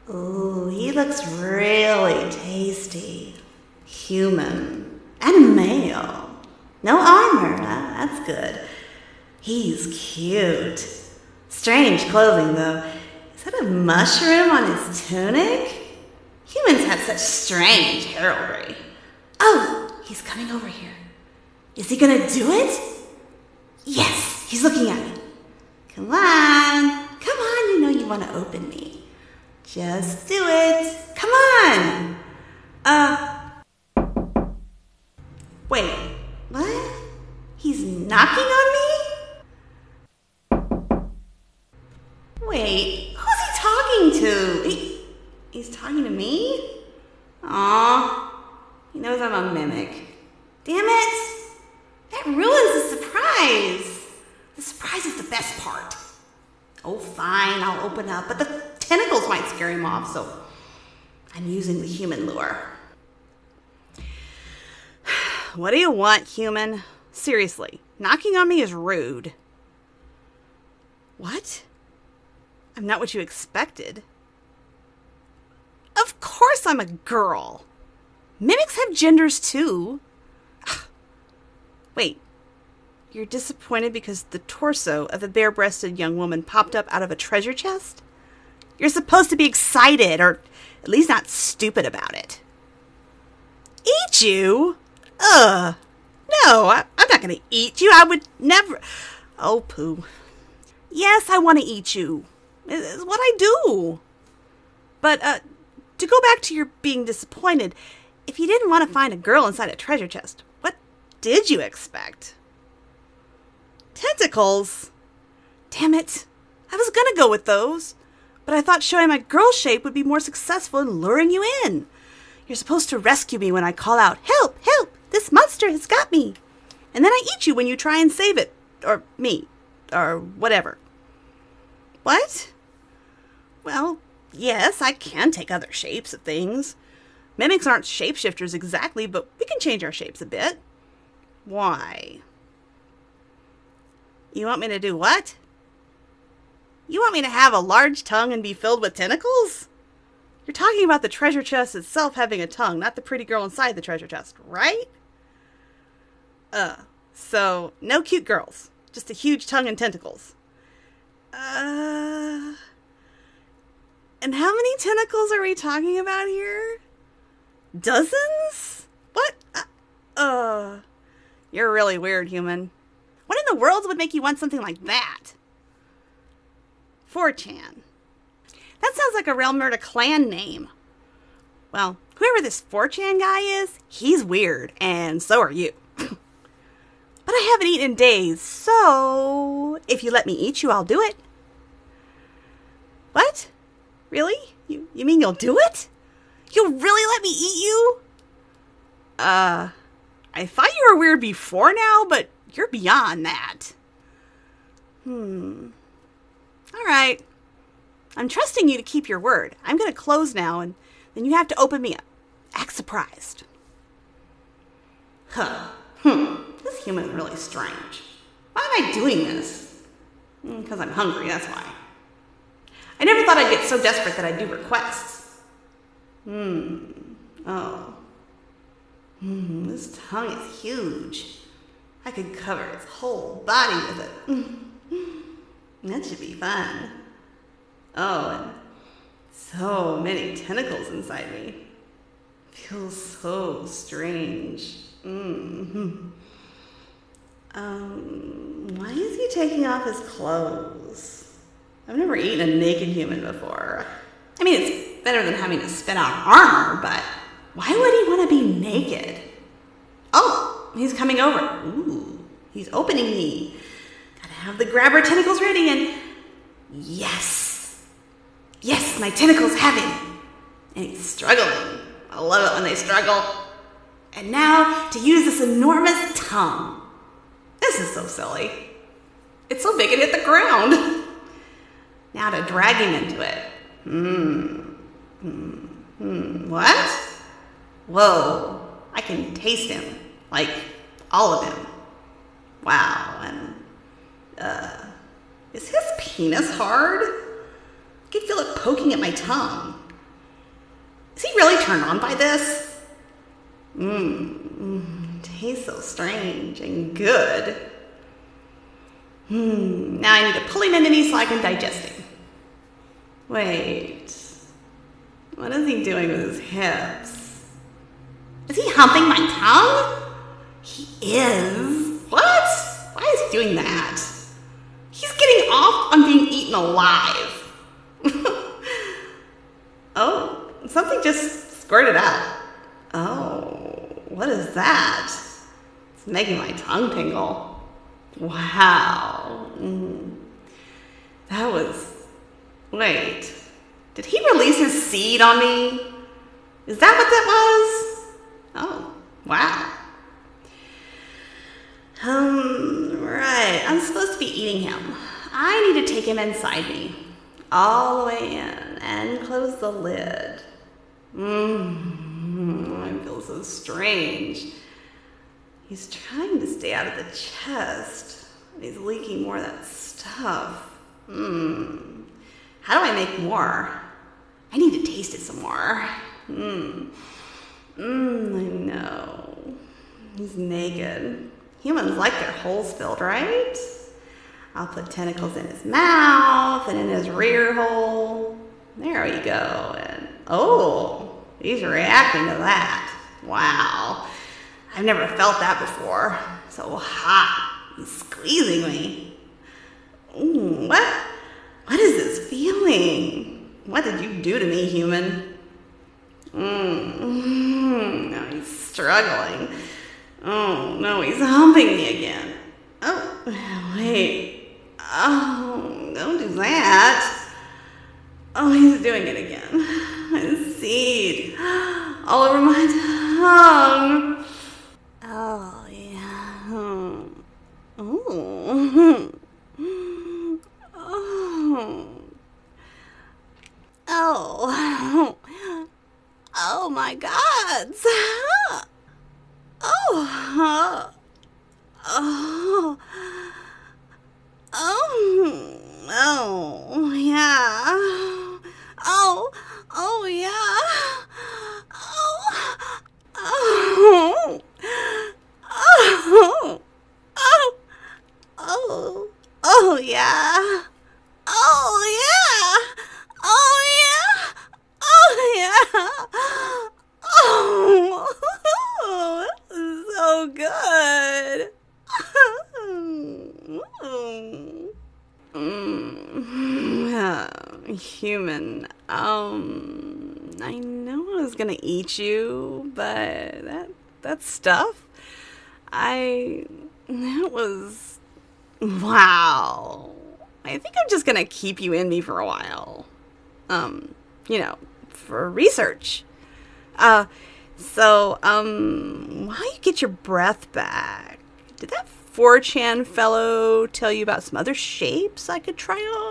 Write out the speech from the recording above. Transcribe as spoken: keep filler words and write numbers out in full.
Ooh, he looks really tasty. Human. And male. No armor, huh? That's good. He's cute. Strange clothing, though. Is that a mushroom on his tunic? Humans have such strange heraldry. Oh, he's coming over here. Is he gonna do it? Yes, he's looking at me. Come on. Come on, you know you want to open me. Just do it. Come on. Uh. Wait, what? He's knocking on me? Wait, who's he talking to? He, he's talking to me? Aw, he knows I'm a mimic. Damn it! That ruins the surprise. The surprise is the best part. Oh, fine, I'll open up, but the tentacles might scare him off, so I'm using the human lure. What do you want, human? Seriously, knocking on me is rude. What? I'm not what you expected. Of course I'm a girl. Mimics have genders too. Wait, you're disappointed because the torso of a bare-breasted young woman popped up out of a treasure chest? You're supposed to be excited, or at least not stupid about it. Eat you? Ugh. No, I, I'm not going to eat you. I would never... Oh, poo. Yes, I want to eat you. It's what I do. But, uh, to go back to your being disappointed, if you didn't want to find a girl inside a treasure chest, what did you expect? Tentacles? Damn it. I was gonna go with those. But I thought showing my girl shape would be more successful in luring you in. You're supposed to rescue me when I call out, "Help! Help! This monster has got me!" And then I eat you when you try and save it. Or me. Or whatever. What? Well, yes, I can take other shapes of things. Mimics aren't shapeshifters exactly, but we can change our shapes a bit. Why? You want me to do what? You want me to have a large tongue and be filled with tentacles? You're talking about the treasure chest itself having a tongue, not the pretty girl inside the treasure chest, right? Uh, so, no cute girls. Just a huge tongue and tentacles. Uh... And how many tentacles are we talking about here? Dozens? What? Uh, uh, you're really weird, human. What in the world would make you want something like that? four chan. That sounds like a Realm Murder clan name. Well, whoever this four chan guy is, he's weird, and so are you. But I haven't eaten in days, so if you let me eat you, I'll do it. What? Really? You, you mean you'll do it? You'll really let me eat you? Uh, I thought you were weird before now, but you're beyond that. Hmm. All right. I'm trusting you to keep your word. I'm going to close now, and then you have to open me up. Act surprised. Huh. Hmm. This human is really strange. Why am I doing this? Because I'm hungry, that's why. I never thought I'd get so desperate that I'd do requests. Hmm. Oh. Hmm. This tongue is huge. I could cover its whole body with it. That should be fun. Oh, and so many tentacles inside me. Feels so strange. Mm-hmm. Um, why is he taking off his clothes? I've never eaten a naked human before. I mean, it's better than having to spit out armor, but why would he want to be naked? Oh, he's coming over. Ooh, he's opening me. Gotta have the grabber tentacles ready, and yes. Yes, my tentacles have him. And he's struggling. I love it when they struggle. And now to use this enormous tongue. This is so silly. It's so big it hit the ground. Now to drag him into it. Hmm. Hmm. Hmm. What? Whoa. I can taste him. Like, all of him. Wow. And, uh, is his penis hard? I can feel it poking at my tongue. Is he really turned on by this? Mmm, tastes so strange and good. Hmm, now I need to pull him into me so I can digest him. Wait, what is he doing with his hips? Is he humping my tongue? He is. What? Why is he doing that? He's getting off on being eaten alive. Oh, something just squirted out. Oh, what is that? It's making my tongue tingle. Wow. Mm. That was... Wait. Did he release his seed on me? Is that what that was? Oh, wow. Um, right. I'm supposed to be eating him. I need to take him inside me. All the way in and close the lid. Mmm, I feel so strange. He's trying to stay out of the chest. He's leaking more of that stuff. Mmm. How do I make more? I need to taste it some more. Mmm. Mmm, I know. He's naked. Humans like their holes filled, right? I'll put tentacles in his mouth and in his rear hole. There we go. And oh, he's reacting to that. Wow. I've never felt that before. So hot. He's squeezing me. Ooh, what? What is this feeling? What did you do to me, human? Mmm. Now he's struggling. Oh, no, he's humping me again. Oh, wait. Oh, don't do that. Oh, he's doing it again. His seed all over my tongue. Oh, yeah. Oh. Oh. Oh. Oh, my God. Oh. Oh. Oh, oh, yeah. Oh, oh, yeah. Oh, oh, oh, oh, oh, oh, yeah. Oh, yeah. Oh, yeah. Oh, yeah. Oh, this is so good. Mm, yeah, human. Um, I know I was gonna eat you, but that that stuff, I that was wow. I think I'm just gonna keep you in me for a while. Um, you know, for research. Uh, so um, while you get your breath back, did that four chan fellow tell you about some other shapes I could try on?